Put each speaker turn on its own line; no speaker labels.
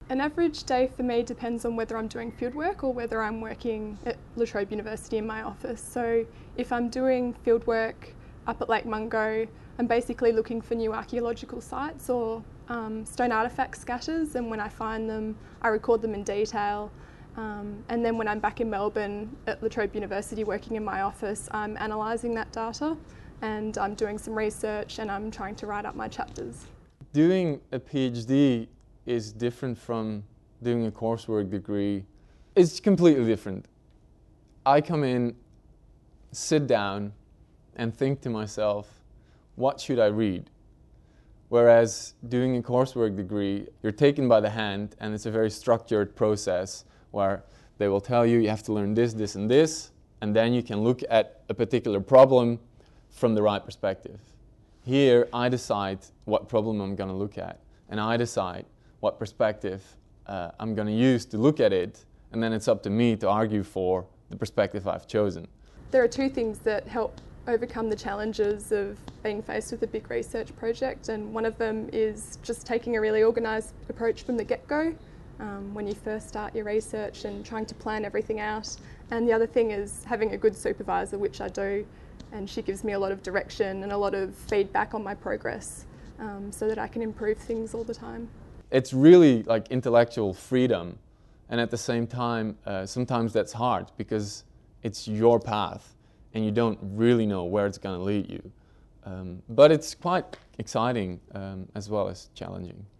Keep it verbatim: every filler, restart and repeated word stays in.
An average day for me depends on whether I'm doing fieldwork or whether I'm working at La Trobe University in my office. So if I'm doing fieldwork up at Lake Mungo, I'm basically looking for new archaeological sites or um, stone artefact scatters, and when I find them, I record them in detail. Um, and then when I'm back in Melbourne at La Trobe University working in my office, I'm analysing that data and I'm doing some research and I'm trying to write up my chapters.
Doing a PhD is different from doing a coursework degree. It's completely different. I come in, sit down, and think to myself, what should I read? Whereas doing a coursework degree, you're taken by the hand and it's a very structured process where they will tell you you have to learn this, this, and this, and then you can look at a particular problem from the right perspective. Here, I decide what problem I'm going to look at, and I decide what perspective uh, I'm going to use to look at it, and then it's up to me to argue for the perspective I've chosen.
There are two things that help overcome the challenges of being faced with a big research project, and one of them is just taking a really organised approach from the get-go um, when you first start your research and trying to plan everything out. And the other thing is having a good supervisor, which I do, and she gives me a lot of direction and a lot of feedback on my progress um, so that I can improve things all the time.
It's really like intellectual freedom, and at the same time uh, sometimes that's hard because it's your path and you don't really know where it's going to lead you. Um, but it's quite exciting um, as well as challenging.